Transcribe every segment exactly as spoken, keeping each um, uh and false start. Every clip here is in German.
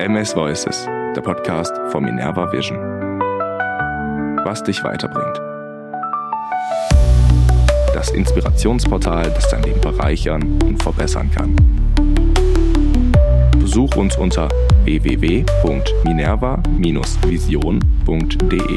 M S Voices, der Podcast von Minerva Vision. Was dich weiterbringt. Das Inspirationsportal, das dein Leben bereichern und verbessern kann. Besuch uns unter w w w punkt minerva Bindestrich vision punkt d e.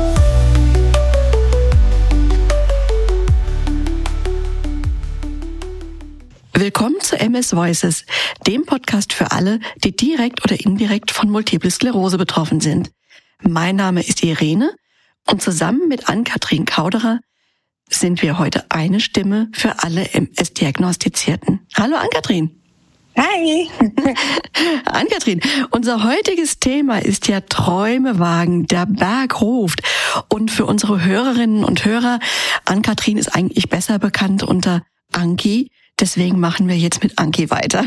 Willkommen zu M S Voices, dem Podcast für alle, die direkt oder indirekt von Multiple Sklerose betroffen sind. Mein Name ist Irene und zusammen mit Ann-Kathrin Kauderer sind wir heute eine Stimme für alle M S-Diagnostizierten. Hallo Ann-Kathrin. Hi. Ann-Kathrin, unser heutiges Thema ist ja Träume wagen, der Berg ruft. Und für unsere Hörerinnen und Hörer, Ann-Kathrin ist eigentlich besser bekannt unter Anki. Deswegen machen wir jetzt mit Anki weiter.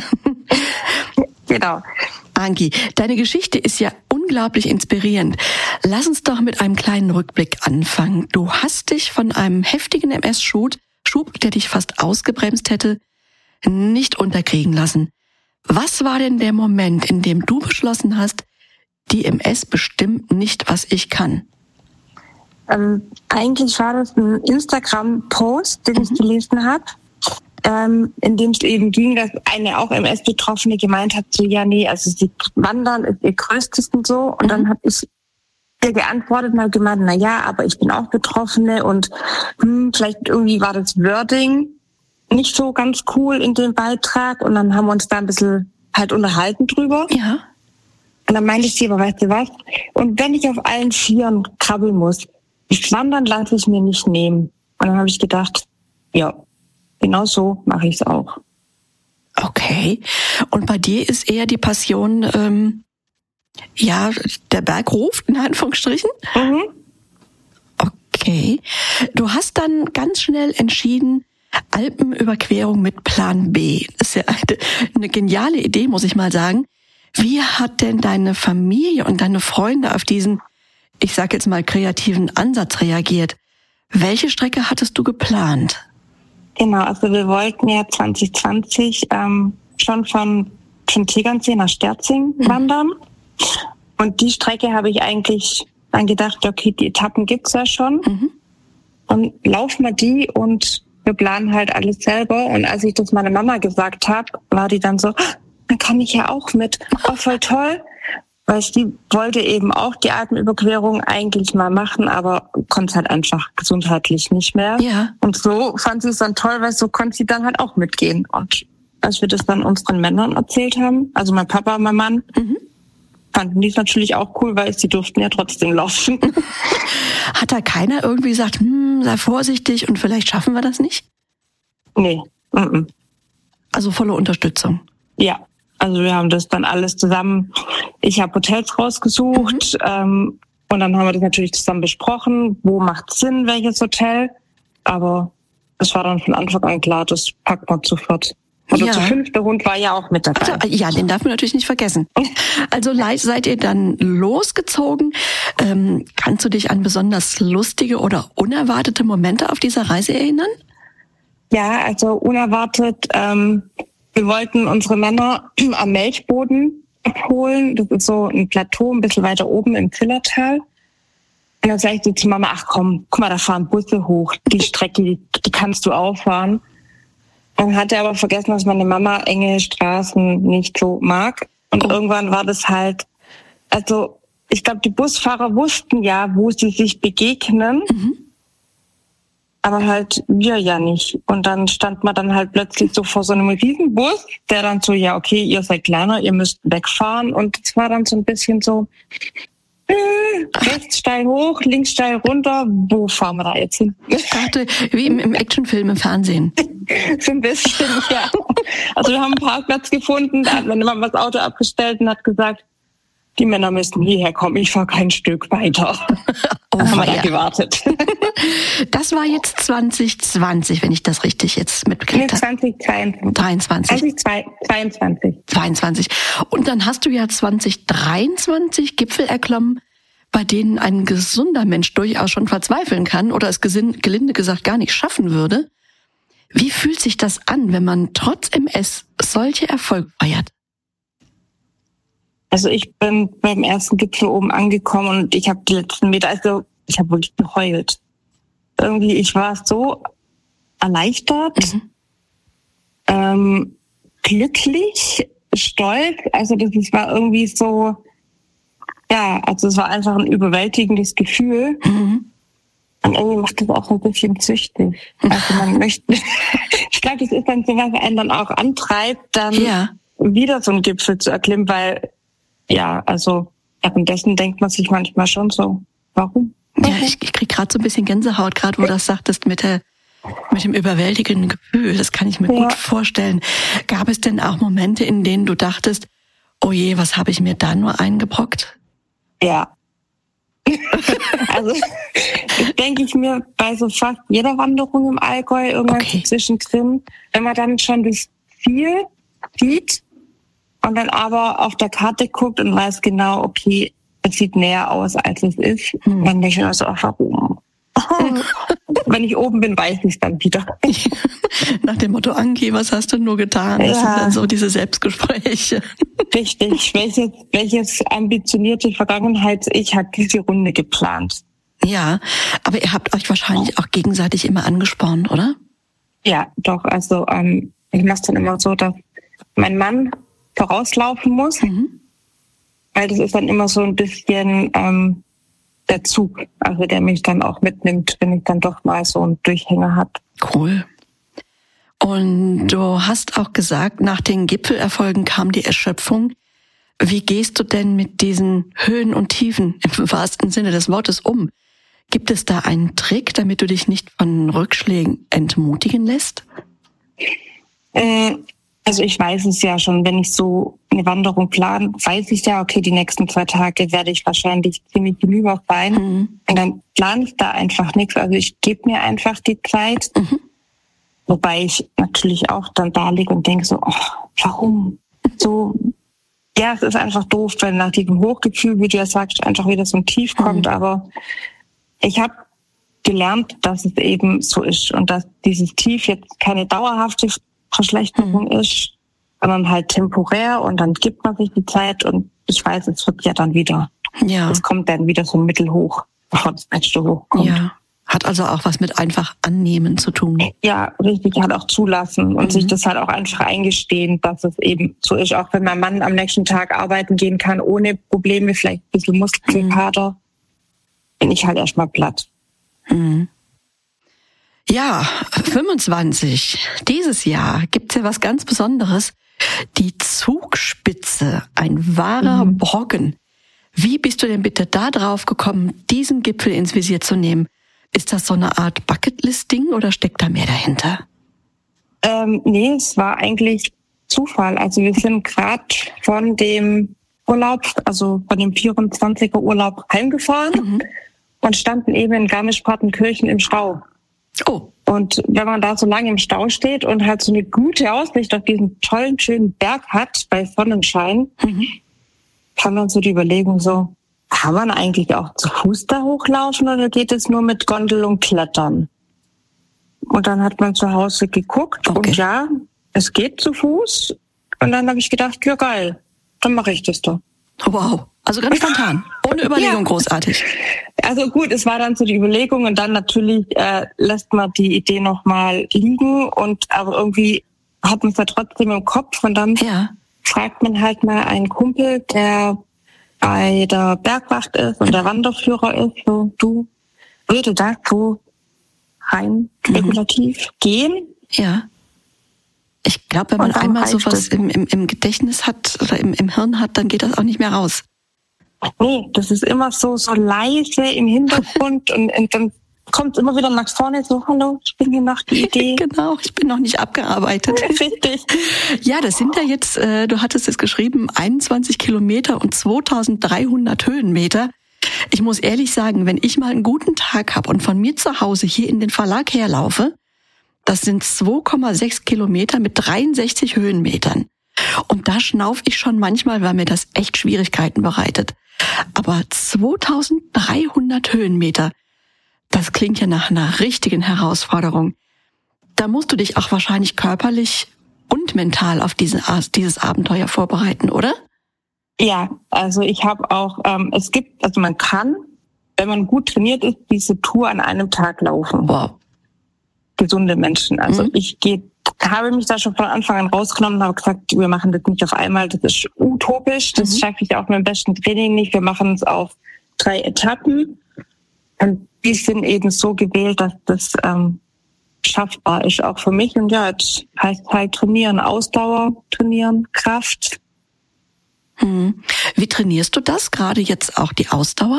Genau. Anki, deine Geschichte ist ja unglaublich inspirierend. Lass uns doch mit einem kleinen Rückblick anfangen. Du hast dich von einem heftigen M S-Schub, Schub, der dich fast ausgebremst hätte, nicht unterkriegen lassen. Was war denn der Moment, in dem du beschlossen hast, die M S bestimmt nicht, was ich kann? Ähm, eigentlich war das ein Instagram-Post, den mhm. ich gelesen habe. Ähm, in dem es eben ging, dass eine auch M S-Betroffene gemeint hat, so ja, nee, also sie wandern ist ihr größtes und so. Und mhm. dann habe ich ihr geantwortet und habe gemeint, na ja, aber ich bin auch Betroffene und hm, vielleicht irgendwie war das Wording nicht so ganz cool in dem Beitrag. Und dann haben wir uns da ein bisschen halt unterhalten drüber. Ja. Und dann meinte ich sie, aber weißt du was? Und wenn ich auf allen Vieren krabbeln muss, das Wandern lasse ich mir nicht nehmen. Und dann habe ich gedacht, ja, genau so mache ich es auch. Okay. Und bei dir ist eher die Passion, ähm, ja, der Berg ruft, in Anführungsstrichen? Mhm. Okay. Du hast dann ganz schnell entschieden, Alpenüberquerung mit Plan B. Das ist ja eine, eine geniale Idee, muss ich mal sagen. Wie hat denn deine Familie und deine Freunde auf diesen, ich sag jetzt mal, kreativen Ansatz reagiert? Welche Strecke hattest du geplant? Genau, also wir wollten ja zwanzig zwanzig ähm, schon von, von Tegernsee nach Sterzing mhm. wandern. Und die Strecke habe ich eigentlich dann gedacht, okay, die Etappen gibt's ja schon. Mhm. Und laufen wir die und wir planen halt alles selber. Und als ich das meiner Mama gesagt habe, war die dann so, dann kann ich ja auch mit. Oh, voll toll. Weil sie wollte eben auch die Alpenüberquerung eigentlich mal machen, aber konnte halt einfach gesundheitlich nicht mehr. Ja. Und so fand sie es dann toll, weil so konnte sie dann halt auch mitgehen. Und als wir das dann unseren Männern erzählt haben, also mein Papa und mein Mann, mhm. fanden die es natürlich auch cool, weil sie durften ja trotzdem laufen. Hat da keiner irgendwie gesagt, hm, sei vorsichtig und vielleicht schaffen wir das nicht? Nee. Mhm. Also volle Unterstützung? Ja. Also wir haben das dann alles zusammen, ich habe Hotels rausgesucht mhm. ähm, und dann haben wir das natürlich zusammen besprochen, wo macht Sinn, welches Hotel. Aber es war dann von Anfang an klar, das packt man zu viert. Oder ja. zu fünf, der Hund war ja auch mit dabei. Also, ja, den darf man natürlich nicht vergessen. Also seid ihr dann losgezogen? Ähm, kannst du dich an besonders lustige oder unerwartete Momente auf dieser Reise erinnern? Ja, also unerwartet. Ähm, Wir wollten unsere Männer am Melchboden abholen. Das ist so ein Plateau, ein bisschen weiter oben im Zillertal. Und dann sag ich so zu Mama, ach komm, guck mal, da fahren Busse hoch. Die Strecke, die, die kannst du auch fahren. Dann hat er aber vergessen, dass meine Mama enge Straßen nicht so mag. Und oh. irgendwann war das halt, also ich glaube, die Busfahrer wussten ja, wo sie sich begegnen. Mhm. Aber halt wir ja nicht. Und dann stand man dann halt plötzlich so vor so einem Riesenbus, der dann so, ja, okay, ihr seid kleiner, ihr müsst wegfahren. Und es war dann so ein bisschen so, äh, rechts steil hoch, links steil runter, wo fahren wir da jetzt hin? Ich dachte, wie im, im Actionfilm im Fernsehen. So ein bisschen, ja. Also wir haben einen Parkplatz gefunden, da hat meine Mama das Auto abgestellt und hat gesagt, die Männer müssen hierher kommen, ich fahre kein Stück weiter. Oh, dann haben wir ja. da gewartet. Das war jetzt zwanzig zwanzig, wenn ich das richtig jetzt mitbekriegt habe. zwanzig dreiundzwanzig. dreiundzwanzig. zwanzig zweiundzwanzig. zweiundzwanzig. Und dann hast du ja zwanzig dreiundzwanzig Gipfel erklommen, bei denen ein gesunder Mensch durchaus schon verzweifeln kann oder es gelinde gesagt gar nicht schaffen würde. Wie fühlt sich das an, wenn man trotz M S solche Erfolge feiert? Also ich bin beim ersten Gipfel oben angekommen und ich habe die letzten Meter, also ich habe wirklich geheult. Irgendwie, ich war so erleichtert, mhm. ähm, glücklich, stolz. Also das war irgendwie so, ja, also es war einfach ein überwältigendes Gefühl. Mhm. Und irgendwie macht das auch ein bisschen süchtig. Also man möchte, ich glaube, das ist dann so, was einen dann auch antreibt, dann ja. wieder so einen Gipfel zu erklimmen, weil, ja, also währenddessen denkt man sich manchmal schon so, warum? warum? Ja, ich, ich krieg gerade so ein bisschen Gänsehaut, gerade wo du das sagtest mit der mit dem überwältigenden Gefühl. Das kann ich mir ja. gut vorstellen. Gab es denn auch Momente, in denen du dachtest, oh je, was habe ich mir da nur eingebrockt? Ja. Also das denke ich mir bei so fast jeder Wanderung im Allgäu irgendwann okay. zwischendrin, wenn man dann schon das Ziel sieht und dann aber auf der Karte guckt und weiß genau, okay, es sieht näher aus, als es ist, hm. dann denke ich mir so, ach, warum? Wenn ich oben bin, weiß ich es dann wieder. Nach dem Motto, Anki, was hast du nur getan? Das ja. sind dann so diese Selbstgespräche. Richtig. Welches, welches ambitionierte Vergangenheits-Ich hat diese Runde geplant? Ja, aber ihr habt euch wahrscheinlich auch gegenseitig immer angespornt, oder? Ja, doch. Also ähm, ich mache es dann immer so, dass mein Mann vorauslaufen muss, mhm. weil das ist dann immer so ein bisschen ähm, der Zug, also der mich dann auch mitnimmt, wenn ich dann doch mal so einen Durchhänger hat. Cool. Und du hast auch gesagt, nach den Gipfelerfolgen kam die Erschöpfung. Wie gehst du denn mit diesen Höhen und Tiefen im wahrsten Sinne des Wortes um? Gibt es da einen Trick, damit du dich nicht von Rückschlägen entmutigen lässt? Äh, also ich weiß es ja schon, wenn ich so eine Wanderung plane, weiß ich ja, okay, die nächsten zwei Tage werde ich wahrscheinlich ziemlich hinüber sein. Mhm. Und dann plane ich da einfach nichts. Also ich gebe mir einfach die Zeit. Mhm. Wobei ich natürlich auch dann da liege und denke so, oh, warum? So, ja, es ist einfach doof, wenn nach diesem Hochgefühl, wie du ja sagst, einfach wieder so ein Tief kommt. Mhm. Aber ich habe gelernt, dass es eben so ist und dass dieses Tief jetzt keine dauerhafte Verschlechterung mhm. ist, sondern halt temporär und dann gibt man sich die Zeit und ich weiß, es wird ja dann wieder. Ja. Es kommt dann wieder so mittelhoch, bevor das nächste hochkommt. Ja. Hat also auch was mit einfach annehmen zu tun. Ja, richtig, halt auch zulassen und mhm. sich das halt auch einfach eingestehen, dass es eben so ist. Auch wenn mein Mann am nächsten Tag arbeiten gehen kann, ohne Probleme, vielleicht ein bisschen Muskelkater, mhm. bin ich halt erstmal platt. Mhm. Ja, fünfundzwanzig. Dieses Jahr gibt's ja was ganz Besonderes. Die Zugspitze, ein wahrer mhm. Brocken. Wie bist du denn bitte da drauf gekommen, diesen Gipfel ins Visier zu nehmen? Ist das so eine Art Bucketlist-Ding oder steckt da mehr dahinter? Ähm, nee, es war eigentlich Zufall. Also wir sind gerade von dem Urlaub, also von dem vierundzwanziger Urlaub heimgefahren mhm. und standen eben in Garmisch-Partenkirchen im Stau. Oh. Und wenn man da so lange im Stau steht und halt so eine gute Aussicht auf diesen tollen, schönen Berg hat bei Sonnenschein, mhm. kam dann so die Überlegung so, kann man eigentlich auch zu Fuß da hochlaufen oder geht es nur mit Gondel und Klettern? Und dann hat man zu Hause geguckt okay. und ja, es geht zu Fuß. Und dann habe ich gedacht, ja geil, dann mache ich das doch. Wow, also ganz spontan, ohne Überlegung ja. großartig. Also gut, es war dann so die Überlegung und dann natürlich äh, lässt man die Idee nochmal liegen und aber irgendwie hat man es ja trotzdem im Kopf und dann ja. fragt man halt mal einen Kumpel, der bei der Bergwacht ist und der Wanderführer ist, so, du, würde das so rein spekulativ mhm. gehen? Ja. Ich glaube, wenn man einmal sowas im, im, im Gedächtnis hat oder im, im Hirn hat, dann geht das auch nicht mehr raus. Nee, das ist immer so, so leise im Hintergrund und, und dann kommt immer wieder nach vorne so, hallo, ich bin hier noch die Idee. Genau, ich bin noch nicht abgearbeitet. Richtig. Ja, das sind ja jetzt, äh, du hattest es geschrieben, einundzwanzig Kilometer und zweitausenddreihundert Höhenmeter. Ich muss ehrlich sagen, wenn ich mal einen guten Tag habe und von mir zu Hause hier in den Verlag herlaufe, das sind zwei Komma sechs Kilometer mit dreiundsechzig Höhenmetern. Und da schnauf ich schon manchmal, weil mir das echt Schwierigkeiten bereitet. Aber zweitausenddreihundert Höhenmeter, das klingt ja nach einer richtigen Herausforderung. Da musst du dich auch wahrscheinlich körperlich und mental auf diese, dieses Abenteuer vorbereiten, oder? Ja, also ich habe auch, ähm, es gibt, also man kann, wenn man gut trainiert ist, diese Tour an einem Tag laufen. Wow. Gesunde Menschen. Also mhm. ich gehe, habe mich da schon von Anfang an rausgenommen und habe gesagt, wir machen das nicht auf einmal, das ist utopisch, das mhm. schaffe ich auch mit dem besten Training nicht. Wir machen es auf drei Etappen und die sind eben so gewählt, dass das ähm, schaffbar ist, auch für mich. Und ja, jetzt heißt halt trainieren, Ausdauer trainieren, Kraft. Hm. Wie trainierst du das? Gerade jetzt auch die Ausdauer?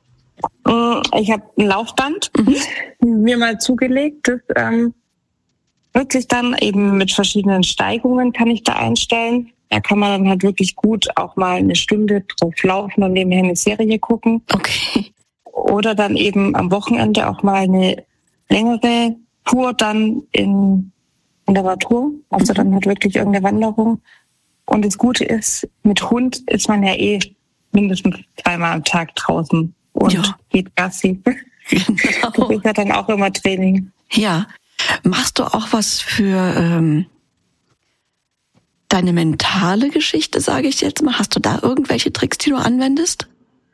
Ich habe ein Laufband mhm. mir mal zugelegt. Das ähm, nutze ich dann eben mit verschiedenen Steigungen, kann ich da einstellen. Da kann man dann halt wirklich gut auch mal eine Stunde drauf laufen und nebenher eine Serie gucken. Okay. Oder dann eben am Wochenende auch mal eine längere Tour dann in, in der Natur. Also dann halt wirklich irgendeine Wanderung. Und das Gute ist, mit Hund ist man ja eh mindestens zweimal am Tag draußen und ja. geht Gassi. Genau. Das ist ja dann auch immer Training. Ja. Machst du auch was für ähm, deine mentale Geschichte, sage ich jetzt mal? Hast du da irgendwelche Tricks, die du anwendest?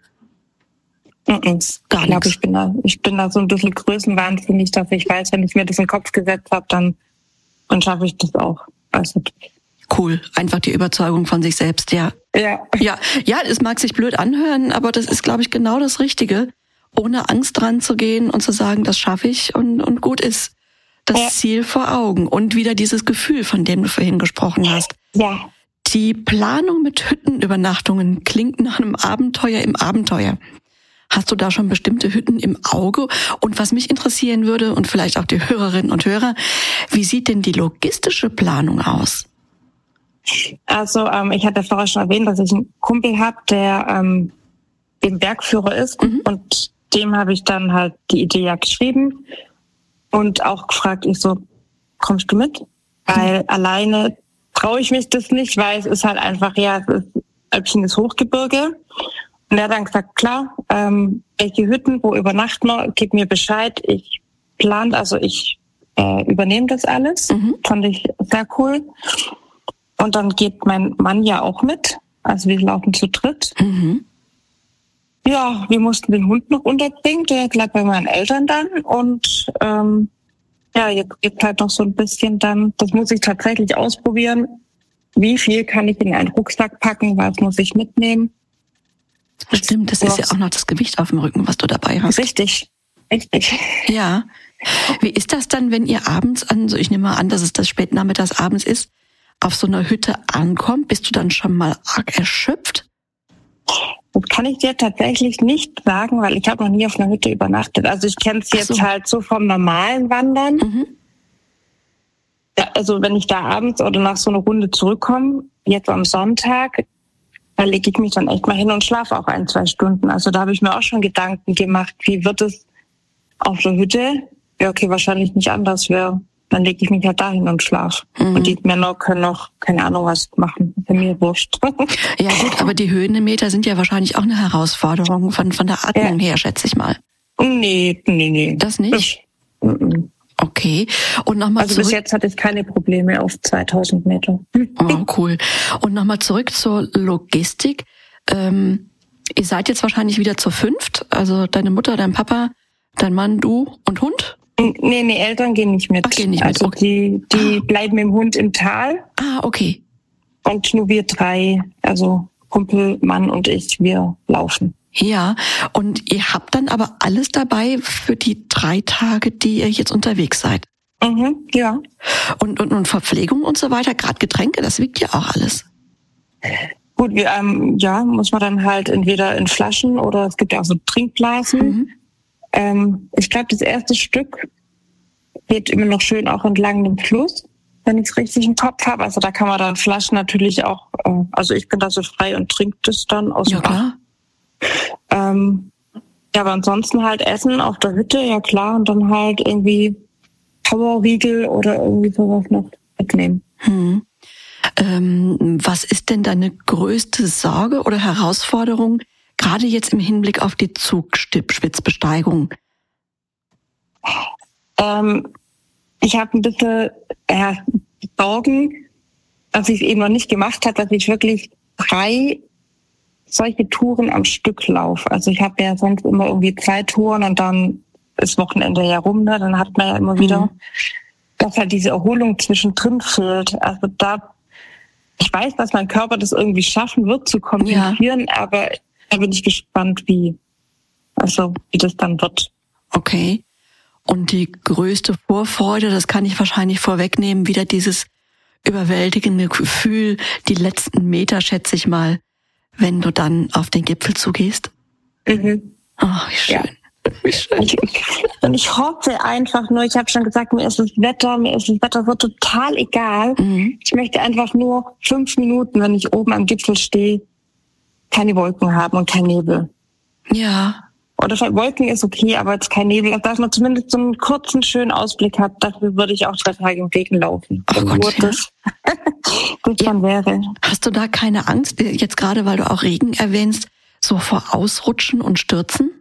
Mm-mm. Gar ich glaube, ich bin da, ich bin da so ein bisschen größenwahnsinnig, dass ich weiß, wenn ich mir das in den Kopf gesetzt habe, dann, dann schaffe ich das auch. Also cool, einfach die Überzeugung von sich selbst, ja. Ja. Ja, ja, es mag sich blöd anhören, aber das ist, glaube ich, genau das Richtige, ohne Angst dran zu gehen und zu sagen, das schaffe ich und, und gut ist. Das ja. Ziel vor Augen und wieder dieses Gefühl, von dem du vorhin gesprochen hast. Ja. Die Planung mit Hüttenübernachtungen klingt nach einem Abenteuer im Abenteuer. Hast du da schon bestimmte Hütten im Auge? Und was mich interessieren würde und vielleicht auch die Hörerinnen und Hörer, wie sieht denn die logistische Planung aus? Also ähm, ich hatte vorher schon erwähnt, dass ich einen Kumpel habe, der ähm, eben Bergführer ist mhm. und dem habe ich dann halt die Idee ja geschrieben und auch gefragt, ich so, kommst du mit? Weil mhm. alleine traue ich mich das nicht, weil es ist halt einfach, ja, es ist alpines Hochgebirge. Und er hat dann gesagt, klar, ähm, welche Hütten, wo übernachten wir, gib mir Bescheid. Ich plane, also ich äh, übernehme das alles. Mhm. Fand ich sehr cool. Und dann geht mein Mann ja auch mit. Also wir laufen zu dritt. Mhm. Ja, wir mussten den Hund noch unterbringen. Der bleibt bei meinen Eltern dann. Und ähm, ja, jetzt gibt halt noch so ein bisschen dann, das muss ich tatsächlich ausprobieren. Wie viel kann ich in einen Rucksack packen? Was muss ich mitnehmen? Stimmt, das ist ja auch noch das Gewicht auf dem Rücken, was du dabei hast. Richtig, richtig. Ja. Wie ist das dann, wenn ihr abends an, so ich nehme mal an, dass es das spät nachmittags abends ist, auf so einer Hütte ankommt? Bist du dann schon mal arg erschöpft? Das kann ich dir tatsächlich nicht sagen, weil ich habe noch nie auf einer Hütte übernachtet. Also ich kenne es jetzt so. halt so vom normalen Wandern. Mhm. Ja, also wenn ich da abends oder nach so einer Runde zurückkomme, jetzt am Sonntag, da lege ich mich dann echt mal hin und schlafe auch ein, zwei Stunden. Also da habe ich mir auch schon Gedanken gemacht, wie wird es auf der Hütte? Ja, okay, wahrscheinlich nicht anders wäre. Dann lege ich mich halt dahin und schlafe. Mhm. Und die Männer können noch, keine Ahnung, was machen. Für mir wurscht. Ja gut, aber die Höhenmeter sind ja wahrscheinlich auch eine Herausforderung von, von der Atmung ja. her, schätze ich mal. Nee, nee, nee. Das nicht? Das, okay. Und nochmal Also zurück. bis jetzt hatte ich keine Probleme auf zweitausend Meter. Oh, cool. Und nochmal zurück zur Logistik. Ähm, ihr seid jetzt wahrscheinlich wieder zu fünft. Also deine Mutter, dein Papa, dein Mann, du und Hund? Nee, nee, Eltern gehen nicht mit. Ach, gehen nicht also mit. Okay. die, die ah. bleiben im Hund im Tal. Ah, okay. Und nur wir drei, also Kumpel, Mann und ich, wir laufen. Ja, und ihr habt dann aber alles dabei für die drei Tage, die ihr jetzt unterwegs seid. Mhm, ja. Und, und, und Verpflegung und so weiter, gerade Getränke, das wiegt ja auch alles. Gut, wir, ähm, ja, muss man dann halt entweder in Flaschen oder es gibt ja auch so Trinkblasen. Mhm. Ähm, ich glaube, das erste Stück geht immer noch schön auch entlang dem Fluss, wenn ich es richtig im Kopf habe. Also da kann man dann Flaschen natürlich auch, äh, also ich bin da so frei und trinke das dann aus dem Ja, klar. Ähm, ja, aber ansonsten halt Essen auf der Hütte, ja klar, und dann halt irgendwie Powerriegel oder irgendwie sowas noch mitnehmen. Hm. Ähm, was ist denn deine größte Sorge oder Herausforderung, gerade jetzt im Hinblick auf die Zugspitzbesteigung? Ähm, ich habe ein bisschen äh, Sorgen, dass ich es eben noch nicht gemacht habe, dass ich wirklich drei solche Touren am Stück laufe. Also ich habe ja sonst immer irgendwie zwei Touren und dann ist Wochenende ja rum, ne? Dann hat man ja immer wieder, mhm. dass halt diese Erholung zwischendrin fehlt. Also da, ich weiß, dass mein Körper das irgendwie schaffen wird zu kompensieren, ja. aber da bin ich gespannt, wie, also wie das dann wird. Okay. Und die größte Vorfreude, das kann ich wahrscheinlich vorwegnehmen, wieder dieses überwältigende Gefühl, die letzten Meter, schätze ich mal, wenn du dann auf den Gipfel zugehst. Mhm. Oh, wie schön. Ja. Wie schön. Ich, und ich hoffe einfach nur, ich habe schon gesagt, mir ist das Wetter, mir ist das Wetter so total egal. Mhm. Ich möchte einfach nur fünf Minuten, wenn ich oben am Gipfel stehe, keine Wolken haben und kein Nebel. Ja. Oder Wolken ist okay, aber jetzt kein Nebel. Dass man zumindest so einen kurzen, schönen Ausblick hat, dafür würde ich auch drei Tage im Regen laufen. Oh Gott, ja. das, das dann wäre. Hast du da keine Angst, jetzt gerade, weil du auch Regen erwähnst, so vor Ausrutschen und Stürzen?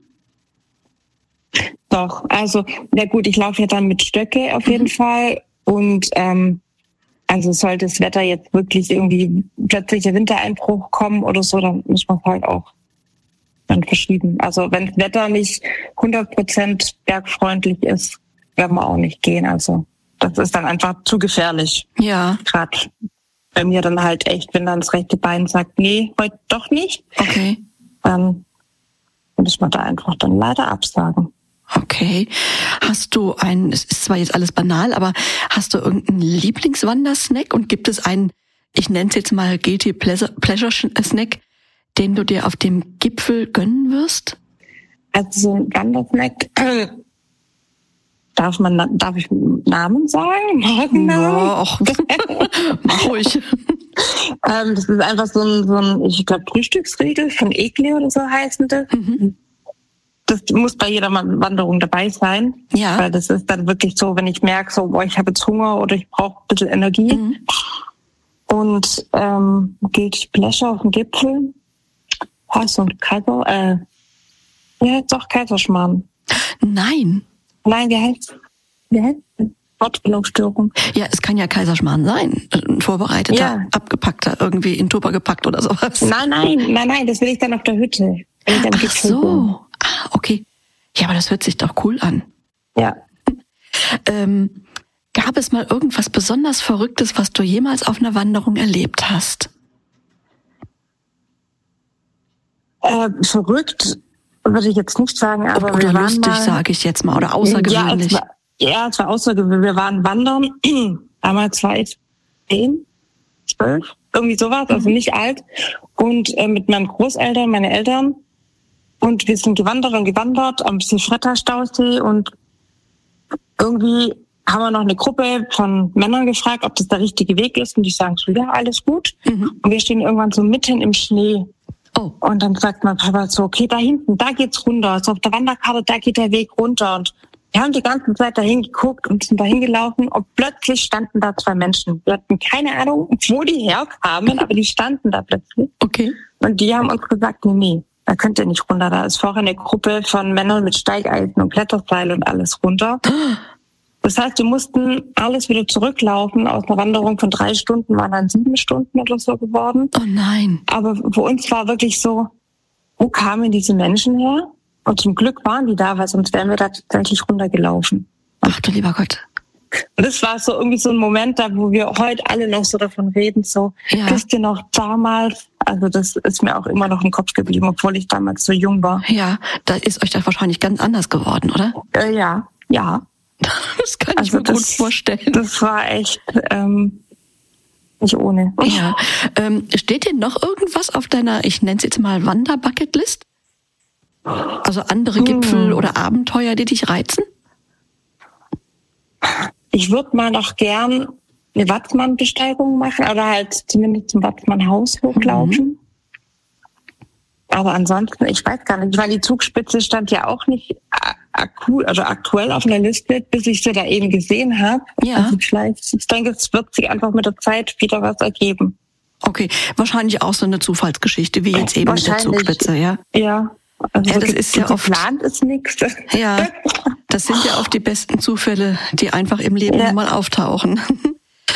Doch, also, na gut, ich laufe ja dann mit Stöcke auf jeden mhm. Fall. Und ähm, also sollte das Wetter jetzt wirklich irgendwie plötzlicher Wintereinbruch kommen oder so, dann muss man halt auch dann verschieben. Also wenn das Wetter nicht hundert Prozent bergfreundlich ist, werden wir auch nicht gehen. Also das ist dann einfach zu gefährlich. Ja. Gerade bei mir dann halt echt, wenn dann das rechte Bein sagt, nee, heute doch nicht. Okay. Dann muss man da einfach dann leider absagen. Okay. Hast du einen, es ist zwar jetzt alles banal, aber hast du irgendeinen Lieblingswandersnack und gibt es einen, ich nenne es jetzt mal Guilty Pleasure Snack, den du dir auf dem Gipfel gönnen wirst? Also so ein Wandersnack, äh, darf man, darf ich Namen sagen? Markennamen? Ja, ach, mach ruhig. ähm, das ist einfach so ein, so ein ich glaube, Frühstücksriegel von Ekle oder so heißen das. Mhm. Das muss bei jeder Wanderung dabei sein. Ja. Weil das ist dann wirklich so, wenn ich merke, so, boah, ich habe jetzt Hunger oder ich brauche ein bisschen Energie. Mhm. Und ähm, Guilty Pleasure auf dem Gipfel. Hast du ein Kaiser, äh, wie heißt doch Kaiserschmarrn? Nein. Nein, wie heißt, wie heißt Wortbildungsstörung? Ja, es kann ja Kaiserschmarrn sein. Ein vorbereiteter, ja. abgepackter, irgendwie in Tupper gepackt oder sowas. Nein, nein, nein, nein, das will ich dann auf der Hütte. Ach so. Ah, okay. Ja, aber das hört sich doch cool an. Ja. Ähm, gab es mal irgendwas besonders Verrücktes, was du jemals auf einer Wanderung erlebt hast? Äh, verrückt würde ich jetzt nicht sagen, aber oder wir waren lustig, sage ich jetzt mal, oder außergewöhnlich. Ja, es war, ja, es war außergewöhnlich. Wir waren wandern, damals war ich zehn, zwölf, irgendwie sowas, also nicht alt. Und äh, mit meinen Großeltern, meine Eltern. Und wir sind gewandert und gewandert am Seefretter-Stausee und irgendwie haben wir noch eine Gruppe von Männern gefragt, ob das der richtige Weg ist. Und die sagen so, ja, alles gut. Mhm. Und wir stehen irgendwann so mitten im Schnee. Oh. Und dann sagt mein Papa so, okay, da hinten, da geht's runter. So auf der Wanderkarte, da geht der Weg runter. Und wir haben die ganze Zeit dahin geguckt und sind dahin gelaufen und plötzlich standen da zwei Menschen. Wir hatten keine Ahnung, wo die herkamen, aber die standen da plötzlich. Okay. Und die haben uns gesagt, nee, nee, da könnt ihr nicht runter. Da ist vorher eine Gruppe von Männern mit Steigeisen und Kletterseil und alles runter. Das heißt, wir mussten alles wieder zurücklaufen. Aus einer Wanderung von drei Stunden waren dann sieben Stunden oder so geworden. Oh nein. Aber für uns war wirklich so, wo kamen diese Menschen her? Und zum Glück waren die da, weil sonst wären wir da tatsächlich runtergelaufen. Ach du lieber Gott. Und das war so irgendwie so ein Moment da, wo wir heute alle noch so davon reden, so, ja. Wisst ihr noch damals? Also das ist mir auch immer noch im Kopf geblieben, obwohl ich damals so jung war. Ja, da ist euch das wahrscheinlich ganz anders geworden, oder? Äh, ja, ja. Das kann ich also mir das, gut vorstellen. Das war echt ähm, nicht ohne. Ja. Ähm, steht dir noch irgendwas auf deiner, ich nenne es jetzt mal Wanderbucketlist? Also andere hm. Gipfel oder Abenteuer, die dich reizen? Ich würde mal noch gern eine Watzmann-Besteigung machen oder halt zumindest zum Watzmann-Haus hochlaufen. Mhm. Aber ansonsten, ich weiß gar nicht, weil die Zugspitze stand ja auch nicht akut, also aktuell auf einer Liste, bis ich sie da eben gesehen habe. Ja. Also vielleicht, ich denke, es wird sich einfach mit der Zeit wieder was ergeben. Okay, wahrscheinlich auch so eine Zufallsgeschichte, wie jetzt eben mit der Zugspitze, ja? Ja. Also ja, das ist ja oft, geplant ist nichts. Ja, das sind ja oft die besten Zufälle, die einfach im Leben ja. mal auftauchen.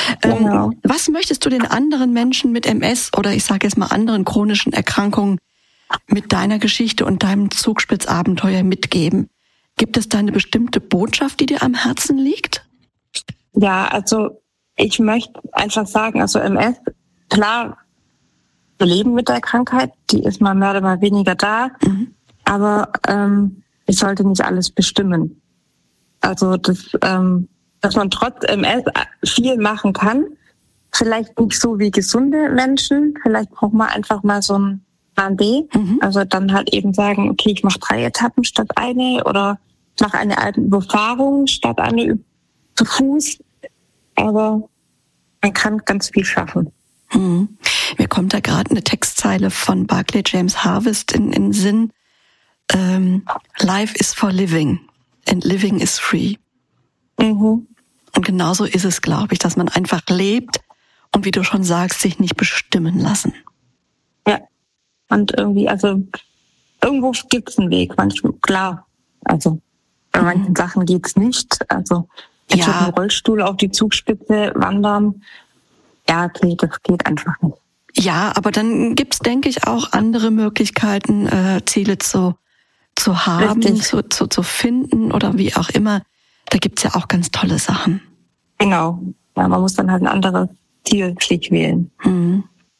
Genau. Ähm, was möchtest du den anderen Menschen mit M S oder ich sage jetzt mal anderen chronischen Erkrankungen mit deiner Geschichte und deinem Zugspitzabenteuer mitgeben? Gibt es da eine bestimmte Botschaft, die dir am Herzen liegt? Ja, also ich möchte einfach sagen, also M S, klar, wir leben mit der Krankheit, die ist mal mehr oder mal weniger da, mhm. aber ähm, ich sollte nicht alles bestimmen. Also das, ähm, dass man trotz M S viel machen kann, vielleicht nicht so wie gesunde Menschen, vielleicht braucht man einfach mal so ein Plan B, mhm. also dann halt eben sagen, okay, ich mache drei Etappen statt eine oder ich mache eine alte Überfahrung statt eine zu Fuß, aber man kann ganz viel schaffen. Hm. Mir kommt da gerade eine Textzeile von Barclay James Harvest in den Sinn. Ähm, Life is for living and living is free. Mhm. Und genauso ist es, glaube ich, dass man einfach lebt und wie du schon sagst, sich nicht bestimmen lassen. Ja, und irgendwie, also irgendwo gibt es einen Weg, manchmal, klar. Also bei mhm. manchen Sachen geht's nicht. Also ich ja. mit dem Rollstuhl auf die Zugspitze wandern. Ja, okay, das geht einfach nicht. Ja, aber dann gibt's, denke ich, auch andere Möglichkeiten, äh, Ziele zu zu haben, zu, zu zu finden oder wie auch immer. Da gibt's ja auch ganz tolle Sachen. Genau. Ja, man muss dann halt ein anderes Ziel sich wählen. Hm.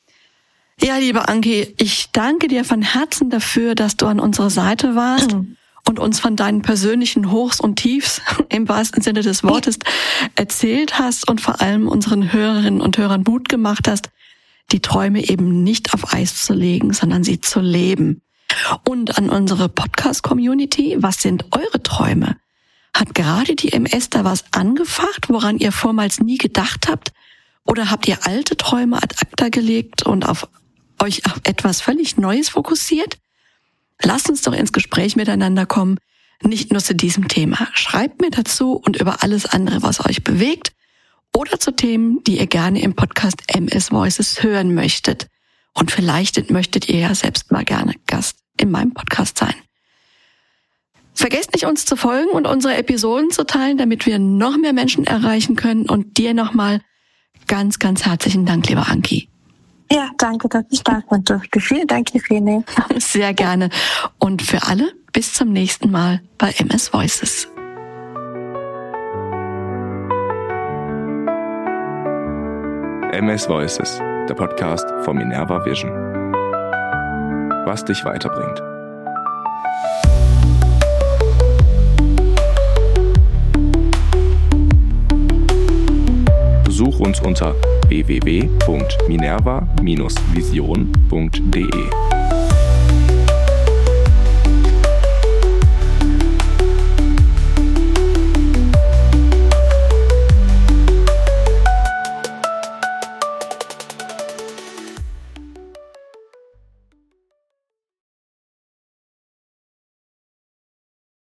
Ja, liebe Anki, ich danke dir von Herzen dafür, dass du an unserer Seite warst. Mhm. und uns von deinen persönlichen Hochs und Tiefs im wahrsten Sinne des Wortes erzählt hast und vor allem unseren Hörerinnen und Hörern Mut gemacht hast, die Träume eben nicht auf Eis zu legen, sondern sie zu leben. Und an unsere Podcast-Community, was sind eure Träume? Hat gerade die M S da was angefacht, woran ihr vormals nie gedacht habt? Oder habt ihr alte Träume ad acta gelegt und auf euch auf etwas völlig Neues fokussiert? Lasst uns doch ins Gespräch miteinander kommen, nicht nur zu diesem Thema. Schreibt mir dazu und über alles andere, was euch bewegt oder zu Themen, die ihr gerne im Podcast M S Voices hören möchtet. Und vielleicht möchtet ihr ja selbst mal gerne Gast in meinem Podcast sein. Vergesst nicht, uns zu folgen und unsere Episoden zu teilen, damit wir noch mehr Menschen erreichen können. Und dir nochmal ganz, ganz herzlichen Dank, liebe Anki. Ja, danke, dass ich da sein durfte. Vielen Dank, Irene. Sehr gerne. Und für alle, bis zum nächsten Mal bei M S Voices. M S Voices, der Podcast von Minerva Vision. Was dich weiterbringt. Besuch uns unter w w w punkt minerva Bindestrich vision punkt d e.